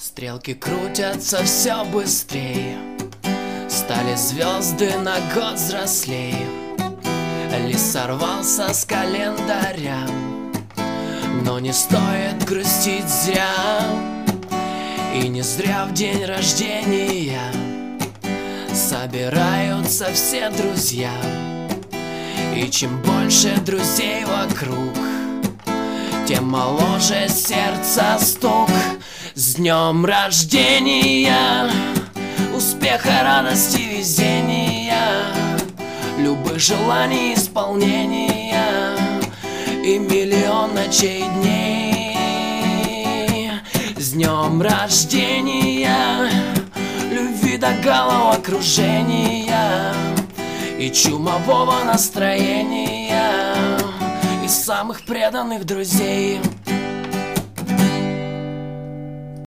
Стрелки крутятся все быстрее, стали звезды на год взрослее. Лист сорвался с календаря, но не стоит грустить зря. И не зря в день рождения собираются все друзья. И чем больше друзей вокруг, тем моложе сердца стук. С днем рождения, успеха, радости, везения, любых желаний исполнения и миллион ночей и дней. С днем рождения, любви до головокружения и чумового настроения, и самых преданных друзей.